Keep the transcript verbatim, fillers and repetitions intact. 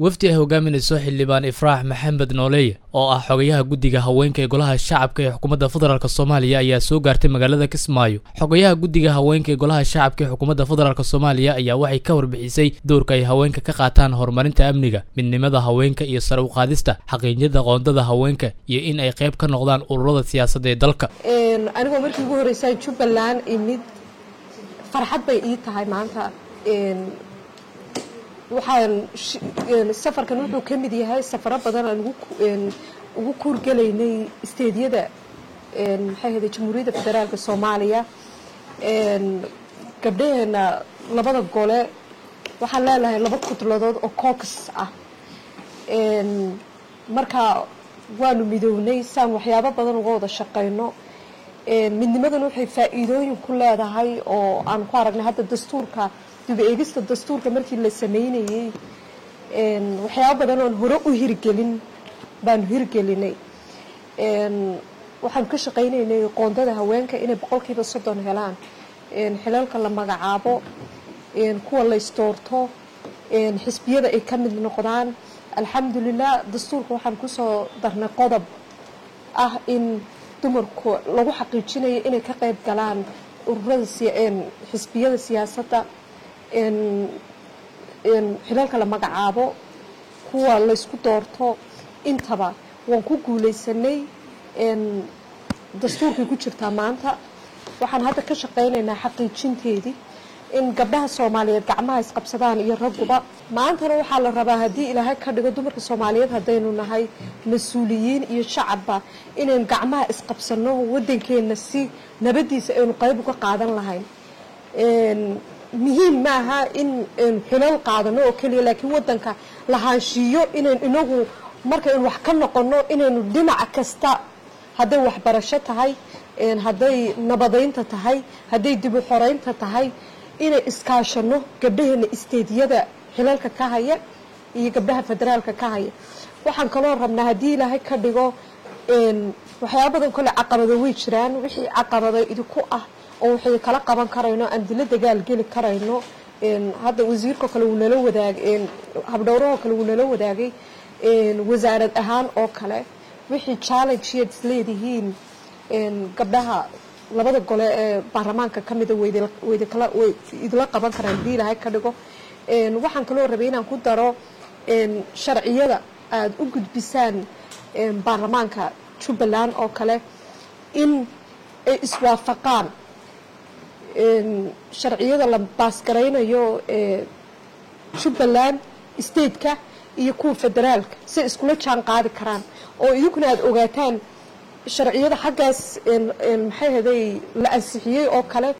wafdi ay hogaaminayso xildhibaan Ifraax Maxamed Nooleeye oo ah xogayaha guddiga haweenka ee golaha shacabka ee xukuumadda federaalka Soomaaliya ayaa soo gaartay magaalada Kismaayo. Xogayaha guddiga haweenka ee golaha shacabka ee xukuumadda federaalka Soomaaliya ayaa waxay ka warbixisay doorka ay haweenka ka qaataan horumarinta amniga, midnimada haweenka iyo sare u qaadista xaqiijinta qoondada haweenka iyo in ay qayb ka noqdaan ururada siyaasadda ee dalka. Een anigu markii ugu horeysay Jubbaland imid farxad bay ii tahay maanta. een waxaan safarkan wuxuu ka mid yahay safaro badan aan ugu ugu kuurgalaynay isteediyada een maxay ahayd Jamhuuriyadda Federaalka Soomaaliya. een gabdhaheena labada gole waxaan leeyahay laba kutladood oo caucus ah. een marka waanu midownay saan waxyaabo badan uga wada shaqeyno. een midnimadan waxay faa'iidooyin ku leedahay oo aan ku aragnay hadda dastuurka dib eegista dastuurka markii la sameeyay. een waxyaabo badan oo hore u hirgelin baan hirgelinay. een waxaan ka shaqeynaynay qoondada haweenka inay boqolkiiba soddon helaan. een xilalka la magacaabo, een kuwa la istoorto, een xisbiyada ay ka mid noqdaan. alxamdulillah dastuurka waxaan ku soo darnay qodob ah in dumarku lagu xaqiijinayo inay ka qayb galaan ururada xisbiyada siyaasadda. een een xilalka la magacaabo, kuwa la isku doorto, intaba waan ku guuleysanay. een dastuurkii ku jirtaa maanta waxaan hadda ka shaqeynaynaa xaqiijinteedii in gabdhaha Soomaaliyeed gacmaha isqabsadaan iyo ragguba. maantana waxaa la rabaa haddii Ilaahay ka dhigo dumarka Soomaaliyeed haddaynu nahay mas-uuliyiin iyo shacabba inaan gacmaha isqabsano waddankeena si nabadiisa aynu qayb uga qaadan lahayn. een muhiim maaha in xilal qaadano oo kaliya, laakiin waddanka lahaanshiyo inaan inagu markaynu wax ka noqono inaynu dhinac kasta, hadday waxbarasho tahay, een hadday nabadeynta tahay, hadday dib u xoreynta tahay, inay iskaashano gabdhaheena isteediyada xilalka ka haya iyo gabdhaha federaalka ka haya. waxaan kaloo rabnaa haddii Ilaahay ka dhigo een waxyaabo badan kale caqabado way jiraan. wixii caqabado idinku ah oo waxay kala qaban karayno aan dila dagaal gali karayno. een hadda wasiirka kale uu nala wadaagay, een habdhowraha kale uu nala wadaagay, een wasaarad ahaan oo kale wixii challenges leedihiin een gabdhaha labada gole ee baarlamaanka ka mid ah way kala way idla qaban karaan haddii Ilaahay ka dhigo. een waxaan kaloo rabay inaan ku daro een sharciyada aad u gudbisaan een baarlamaanka Jubbaland oo kale in ay iswaafaqaan. een sharciyada la baasgareynayo ee Jubbaland state-ka iyo kuwa federaalka si iskula jaan qaadi karaan oo idinku aad ogaataan sharciyada xaggaas een maxay ahayd la ansixiyay oo kale